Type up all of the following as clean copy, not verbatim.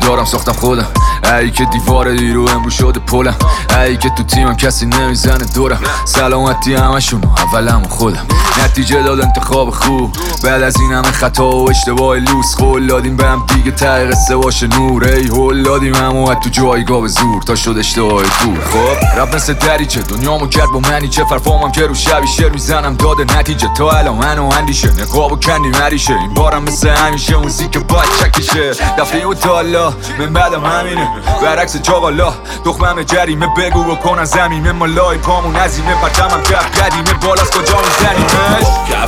کارم ساختم خودم، ای که دیوار دیرو امرو شده پلم، ای که تو تیمم کسی نمیزنه دورم، سلامتی همشون اولم خودم، نتیجه داد انتخاب خوب بعد از این همه خطا و اشتباه لوس، قول دادیم به هم دیگه ته قصه باشه نور، ای هول دادیم همو تو جایگاه به زور تا شد اشتباه دور. خب رب مثل دریچه دنیامو کرد با منی چه فرفامم که رو شبی شعر میزنم داده نتیجه تا الان منو اندیشه نقاب و کندی مریشه، این بارم مثل همیشه موزیک باید چکشه دفعه و تالا من بعدم همینه برعکس چاقالا دخمم جریمه بگو بکنن زمینه مالای پامون عظیمه پرچمم کف قدیمه بالاست کجا میزنیمش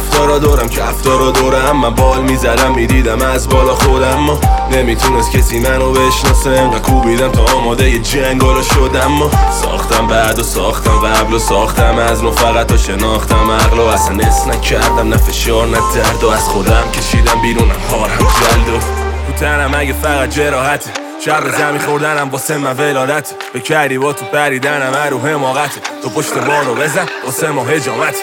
کفتارا دورم من بال میزدم میدیدم از بالا خودم ما نمیتونست کسی منو بشناسه انقدر کوبیدم تا آماده جنگالا شدم ما ساختم بعد و ساختم قبل و ساختم از نو فقط تا شناختم عقل و اصلا اس نکردم نه فشار نه درد و از خودم کشیدم بیرونم هارم جلد و تو تنم اگه فقط جراحته شر زمین خوردنم واسه من ولادت بکردی با تو پریدنم رو حماقته تو پشت بارو بزن واسه ما هجامت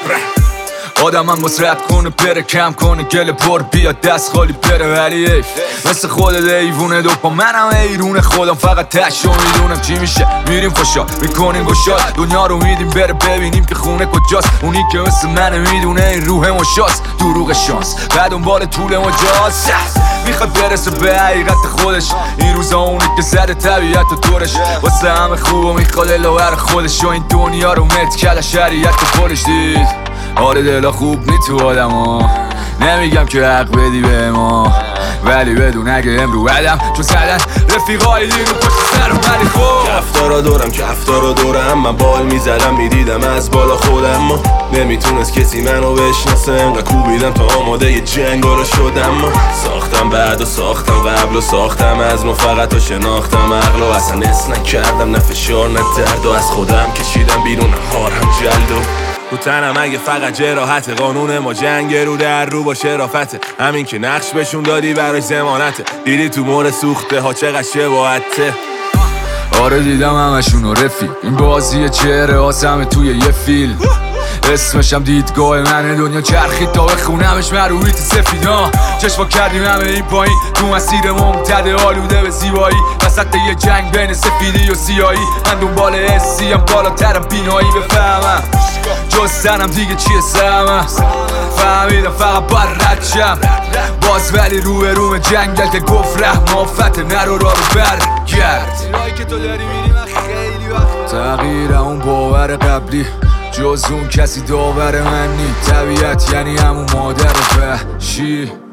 آدم هم مسرت کنه پره کم کنه گل پر بیاد دست خالی پره ولی ایف مثل خودت ایوونه دوپا منم ایرونه خودم فقط تشو میدونم چی میشه میریم خوشا میکنیم گشاد دنیا رو میدیم بره ببینیم که خونه کجاست اونی که مثل منه میدونه این روح مشاست دروغ شانس بعد دنبال طول مجاز میخواد برسه به حقیقت خودش این روزا اونی که زده طبیعت و دورش واسه همه خوب و میخواد الاور خودش و این دنیا رو مت کل شریعت و پولش دید آره دلا خوب نی تو آدم ها نمیگم که حق بدی به ما ولی بدون اگه امرو بدم چون زدن رفیقای دیرو پشت سرم ولی خوب کفتارا دورم من بال میزدم میدیدم از بالا خودم ما نمیتونست کسی منو بشناسه انقدر کوبیدم تا آماده جنگالا شدم ما ساختم بعد و ساختم قبل و ساختم از نو فقط تا شناختم عقل و اصلا اس نکردم نه فشار نه درد و از خودم کشیدم بیرون هارم جلد و تو تنم اگه فقط جراحته قانون ما جنگ رو در رو با شرافته همین که نقش بهشون دادی براش ضمانته دیدی تو مور سوخته ها چقدر شباهته آره دیدم همشونو رفیق این بازی چهره آسمه توی یه فیلم اسمشم دیدگاه منه دنیا چرخید تا بخونمش مرویت سفیدا چشما کردیم همه این پایین تو مسیر ممتد آلوده به زیبایی وسط یه جنگ بین سفیدی و سیایی من دنبال حسی هم بالاترم بینایی بفهمم جز سنم دیگه چیه سهمم فهمیدم فقط باید رد شم باز ولی روی روم جنگل که گفت رحم آفته نرو را رو برگرد که تو داری میری من خیلی وقت تغییر اون باور قبلی جز اون کسی داور من نی طبیعت یعنی همون مادر وحشی